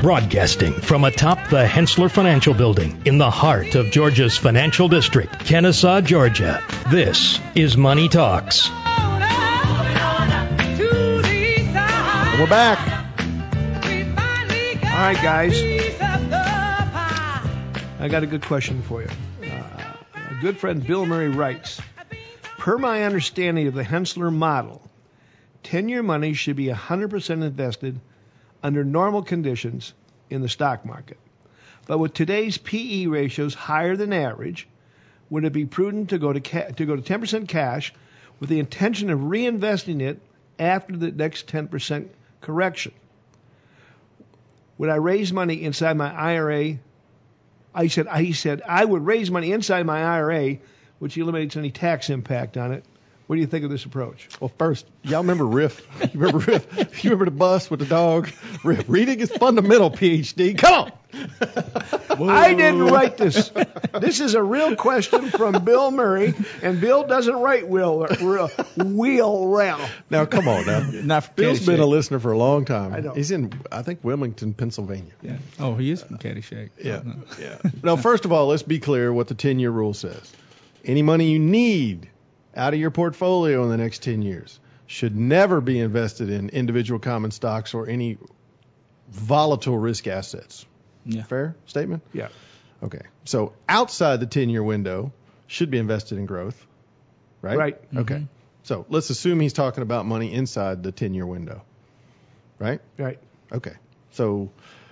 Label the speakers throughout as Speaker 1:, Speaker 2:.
Speaker 1: Broadcasting from atop the Hensler Financial Building in the heart of Georgia's financial district, Kennesaw, Georgia. This is Money Talks.
Speaker 2: We're back.
Speaker 3: All right, guys. I got a good question for you. A good friend, Bill Murray, writes, per my understanding of the Hensler model, 10-year money should be 100% invested under normal conditions in the stock market. But with today's PE ratios higher than average, would it be prudent to go to 10% cash with the intention of reinvesting it after the next 10% correction? Would I raise money inside my IRA? He said I would raise money inside my IRA, which eliminates any tax impact on it. What do you think of this approach?
Speaker 2: Well, first, y'all remember Riff? You remember Riff? You remember the bus with the dog? Riff. Reading is fundamental, PhD. Come on.
Speaker 3: I didn't write this. This is a real question from Bill Murray, and Bill doesn't write wheel well.
Speaker 2: Now, come on. Now, Bill's been a listener for a long time.
Speaker 3: I know.
Speaker 2: He's in, I think, Wilmington, Pennsylvania.
Speaker 4: Yeah. Oh, he is from Caddyshack.
Speaker 2: Yeah. Yeah. Now, first of all, let's be clear what the 10-year rule says. Any money you need out of your portfolio in the next 10 years should never be invested in individual common stocks or any volatile risk assets.
Speaker 4: Yeah.
Speaker 2: Fair statement?
Speaker 3: Yeah.
Speaker 2: Okay. So outside the 10-year window should be invested in growth, right?
Speaker 3: Right.
Speaker 2: Okay.
Speaker 4: Mm-hmm.
Speaker 2: So let's assume he's talking about money inside the 10-year window, right?
Speaker 3: Right.
Speaker 2: Okay. So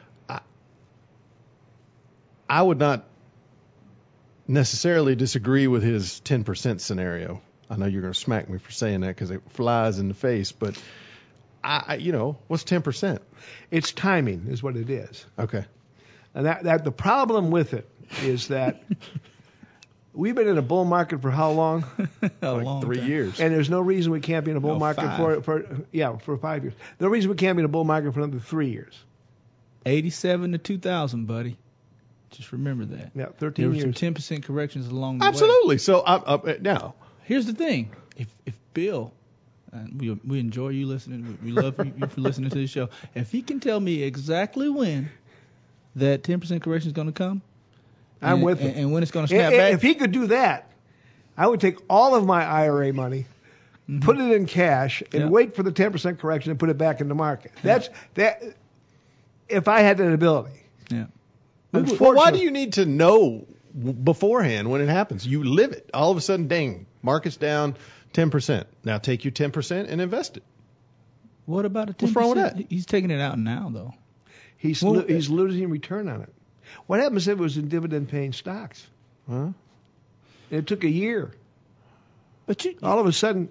Speaker 2: I would not necessarily disagree with his 10% scenario. I know you're going to smack me for saying that because it flies in the face, but what's 10%?
Speaker 3: It's timing is what it is.
Speaker 2: Okay.
Speaker 3: And that the problem with it is that we've been in a bull market for how long?
Speaker 2: Like 3 years.
Speaker 3: And there's no reason we can't be in a bull market
Speaker 4: 5.
Speaker 3: for 5 years. No reason we can't be in a bull market for another 3 years.
Speaker 4: 87 to 2000, buddy. Just remember that.
Speaker 3: Yeah, 13
Speaker 4: There were
Speaker 3: years.
Speaker 4: some 10% corrections along the way.
Speaker 2: Absolutely. So now,
Speaker 4: Here's the thing. If Bill, and we enjoy you listening, we love you for listening to the show. If he can tell me exactly when that 10% correction is going to come,
Speaker 3: I'm with him.
Speaker 4: and when it's going to snap back.
Speaker 3: If he could do that, I would take all of my IRA money, put it in cash, and wait for the 10% correction and put it back in the market. That's that. If I had that ability.
Speaker 4: Yeah.
Speaker 2: well, why do you need to know beforehand when it happens? You live it. All of a sudden, dang, market's down 10%. Now take your 10% and invest it.
Speaker 4: What about a 10%?
Speaker 2: What's wrong with that?
Speaker 4: He's taking it out now, though.
Speaker 3: He's losing return on it. What happens if it was in dividend-paying stocks?
Speaker 2: Huh?
Speaker 3: It took a year.
Speaker 4: But
Speaker 3: All of a sudden,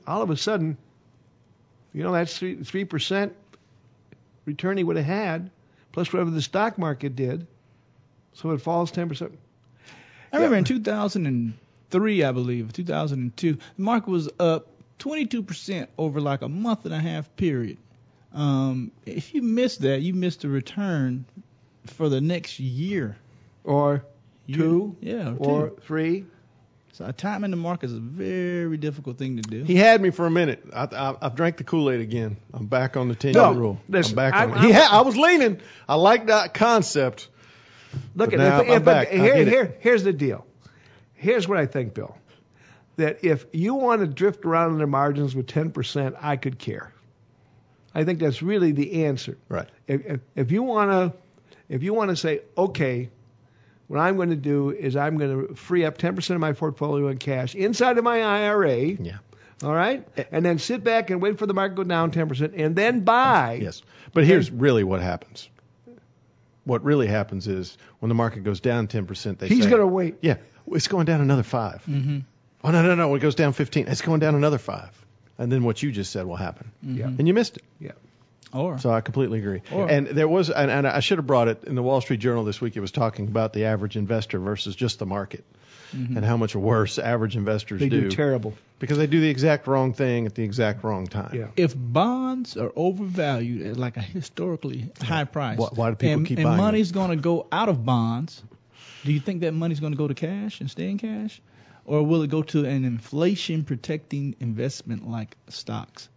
Speaker 3: that's 3% return he would have had, plus whatever the stock market did. So it falls 10%.
Speaker 4: I remember in 2003, I believe, 2002, the market was up 22% over like a month and a half period. If you missed that, you missed the return for the next year.
Speaker 3: Or two.
Speaker 4: Yeah.
Speaker 3: Or
Speaker 4: two.
Speaker 3: 3.
Speaker 4: So time in the market is a very difficult thing to do.
Speaker 2: He had me for a minute. I've drank the Kool-Aid again. I'm back on the 10-year rule.
Speaker 3: Listen,
Speaker 2: I'm back on it. I was leaning. I like that concept.
Speaker 3: Look
Speaker 2: But
Speaker 3: at
Speaker 2: now I'm back.
Speaker 3: Here's the deal. Here's what I think, Bill. That if you want to drift around in the margins with 10%, I could care. I think that's really the answer.
Speaker 2: Right.
Speaker 3: If you want to say, okay, what I'm going to do is I'm going to free up 10% of my portfolio in cash inside of my IRA.
Speaker 2: Yeah.
Speaker 3: All right? And then sit back and wait for the market to go down 10% and then buy.
Speaker 2: Yes. But here's really what happens. What really happens is when the market goes down 10%,
Speaker 3: He's going to wait.
Speaker 2: Yeah, it's going down another 5.
Speaker 4: Mm-hmm.
Speaker 2: Oh, no. When it goes down 15, it's going down another 5. And then what you just said will happen.
Speaker 3: Yeah.
Speaker 2: And you missed it.
Speaker 3: Yeah.
Speaker 2: So I completely agree. And there was, and I should have brought it in the Wall Street Journal this week. It was talking about the average investor versus just the market, and how much worse average investors
Speaker 3: They do terrible
Speaker 2: because they do the exact wrong thing at the exact wrong time.
Speaker 3: Yeah.
Speaker 4: If bonds are overvalued at like a historically high price,
Speaker 2: why do people keep buying
Speaker 4: and
Speaker 2: them?
Speaker 4: money's going to go out of bonds, do you think that money's going to go to cash and stay in cash, or will it go to an inflation protecting investment like stocks?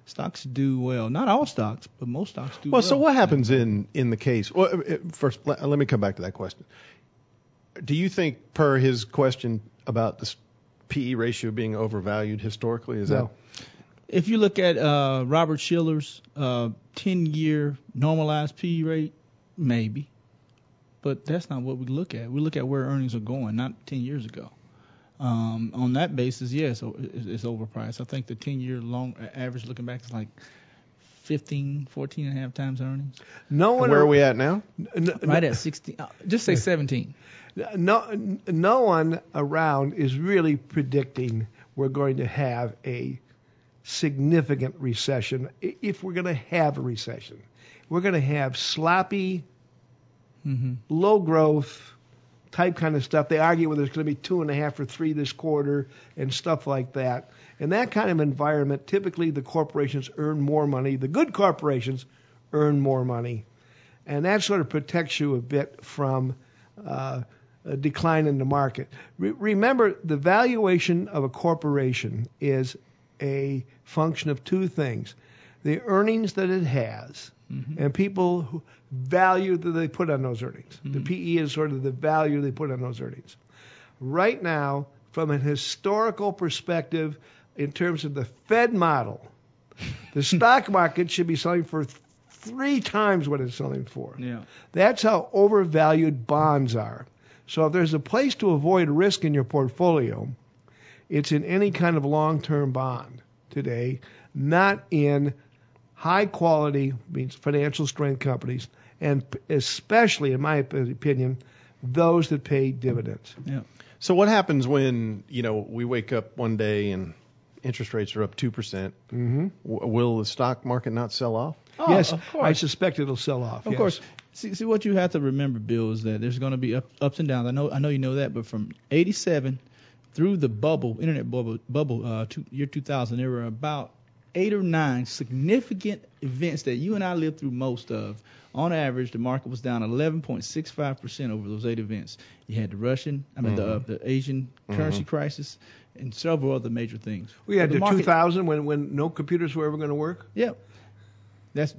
Speaker 4: stocks do well. Not all stocks, but most stocks do well.
Speaker 2: Well, so what happens in the case? Well, first, let me come back to that question. Do you think, per his question about the PE ratio being overvalued historically, is that?
Speaker 4: If you look at Robert Shiller's 10-year normalized PE rate, maybe. But that's not what we look at. We look at where earnings are going, not 10 years ago. On that basis, yes, it's overpriced. I think the 10-year long average looking back is like 14 and a half times earnings.
Speaker 2: Where are we at now?
Speaker 4: Right at 16. Just say 17.
Speaker 3: No one around is really predicting we're going to have a significant recession. If we're going to have a recession, we're going to have sloppy, low growth type kind of stuff. They argue whether it's going to be 2.5 or 3 this quarter and stuff like that. In that kind of environment, typically the corporations earn more money. The good corporations earn more money. And that sort of protects you a bit from a decline in the market. Remember, the valuation of a corporation is a function of two things: the earnings that it has, and people who value that they put on those earnings. The PE is sort of the value they put on those earnings. Right now, from a historical perspective, in terms of the Fed model, the stock market should be selling for 3 times what it's selling for.
Speaker 4: Yeah.
Speaker 3: That's how overvalued bonds are. So if there's a place to avoid risk in your portfolio, it's in any kind of long-term bond today, not in high-quality, means financial strength companies, and especially, in my opinion, those that pay dividends.
Speaker 4: Yeah.
Speaker 2: So what happens when, we wake up one day and interest rates are up 2%? Will the stock market not sell off?
Speaker 4: Oh,
Speaker 3: yes,
Speaker 4: of course.
Speaker 3: I suspect it'll sell off.
Speaker 4: Of course. See, what you have to remember, Bill, is that there's going to be ups and downs. I know you know that, but from '87 through the internet bubble, year 2000, there were about 8 or 9 significant events that you and I lived through most of. On average, the market was down 11.65% over those 8 events. You had the Asian currency crisis, and several other major things.
Speaker 3: We had the 2000 when no computers were ever going to work.
Speaker 4: Yeah, that's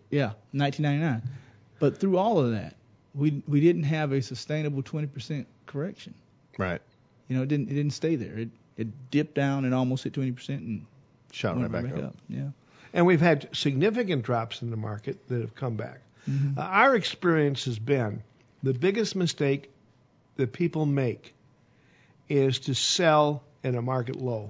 Speaker 4: 1999. But through all of that, we didn't have a sustainable 20% correction.
Speaker 2: Right.
Speaker 4: It didn't stay there. It dipped down and almost hit 20% and
Speaker 2: shot right back up.
Speaker 4: Yeah.
Speaker 3: And we've had significant drops in the market that have come back. Our experience has been the biggest mistake that people make is to sell in a market low.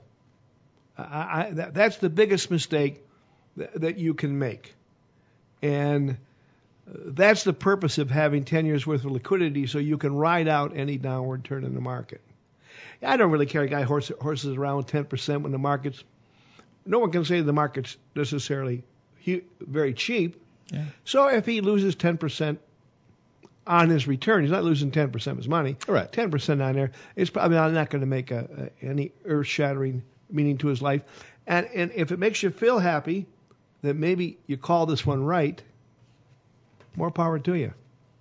Speaker 3: That's the biggest mistake that you can make. And that's the purpose of having 10 years worth of liquidity, so you can ride out any downward turn in the market. I don't really care a guy horses around 10% when the market's. No one can say the market's necessarily very cheap.
Speaker 4: Yeah.
Speaker 3: So if he loses 10% on his return, he's not losing 10% of his money.
Speaker 2: Right.
Speaker 3: 10% on there, it's probably not going to make any earth-shattering meaning to his life. And if it makes you feel happy that maybe you call this one right, more power to you.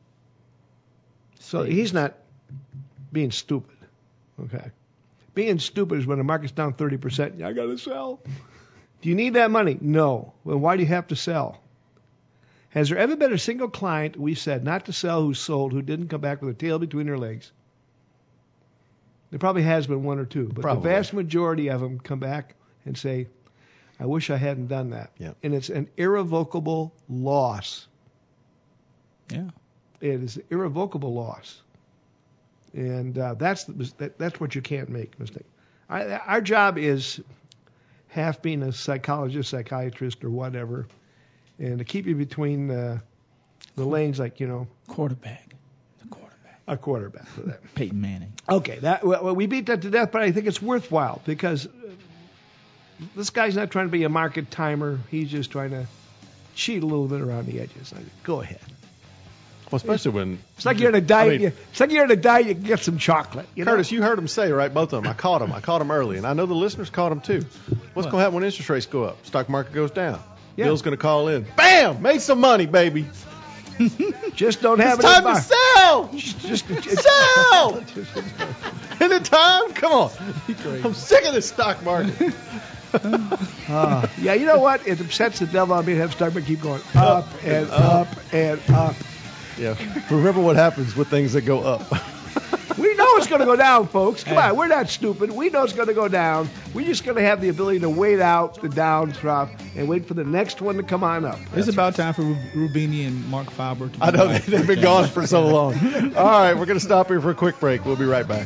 Speaker 3: So he's not being stupid. Okay. Being stupid is when the market's down 30%. I got to sell. Do you need that money? No. Well, why do you have to sell? Has there ever been a single client we said not to sell who sold who didn't come back with a tail between their legs? There probably has been 1 or 2. But
Speaker 2: probably.
Speaker 3: The vast majority of them come back and say, I wish I hadn't done that.
Speaker 2: Yeah.
Speaker 3: And it's an irrevocable loss.
Speaker 4: Yeah.
Speaker 3: It is an irrevocable loss. And that's what you can't make mistake. Our job is half being a psychologist, psychiatrist, or whatever, and to keep you between the lanes, like
Speaker 4: Quarterback.
Speaker 3: a quarterback for that.
Speaker 4: Peyton Manning.
Speaker 3: Okay, we beat that to death, but I think it's worthwhile because this guy's not trying to be a market timer. He's just trying to cheat a little bit around the edges. Go ahead.
Speaker 2: Well, especially when
Speaker 3: It's like you're in a diet. It's like you're in a diet. You can get some chocolate.
Speaker 2: Curtis, you heard him say, right, both of them. I caught them early, and I know the listeners caught them too. What's going to happen when interest rates go up? Stock market goes down.
Speaker 3: Yeah.
Speaker 2: Bill's going to call in. Bam! Made some money, baby.
Speaker 3: Just don't have
Speaker 2: It's
Speaker 3: it.
Speaker 2: time to sell.
Speaker 3: Just
Speaker 2: Sell. Anytime? Come on. I'm sick of this stock market.
Speaker 3: Yeah, you know what? It upsets the devil on me to have Starbucks keep going up and up and up.
Speaker 2: Yeah. Remember what happens with things that go up.
Speaker 3: We know it's going to go down, folks. Come on, we're not stupid. We know it's going to go down. We're just going to have the ability to wait out the down trough and wait for the next one to come on up.
Speaker 4: It's about time for Rubini and Mark Faber to be
Speaker 2: I know
Speaker 4: right.
Speaker 2: they've been gone for so long. All right, we're going to stop here for a quick break. We'll be right back.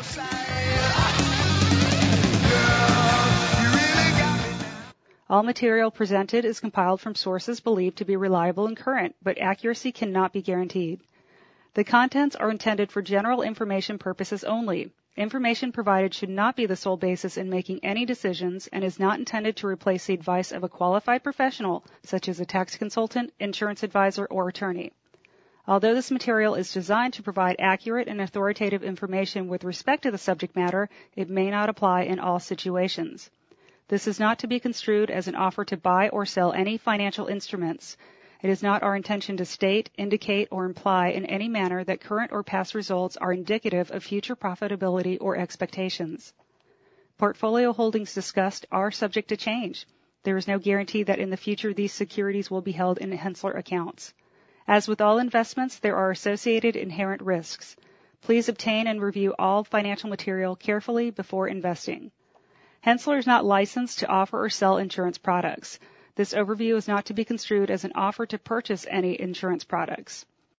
Speaker 5: All material presented is compiled from sources believed to be reliable and current, but accuracy cannot be guaranteed. The contents are intended for general information purposes only. Information provided should not be the sole basis in making any decisions and is not intended to replace the advice of a qualified professional, such as a tax consultant, insurance advisor, or attorney. Although this material is designed to provide accurate and authoritative information with respect to the subject matter, it may not apply in all situations. This is not to be construed as an offer to buy or sell any financial instruments. It is not our intention to state, indicate, or imply in any manner that current or past results are indicative of future profitability or expectations. Portfolio holdings discussed are subject to change. There is no guarantee that in the future these securities will be held in Henssler accounts. As with all investments, there are associated inherent risks. Please obtain and review all financial material carefully before investing. Henssler is not licensed to offer or sell insurance products. This overview is not to be construed as an offer to purchase any insurance products.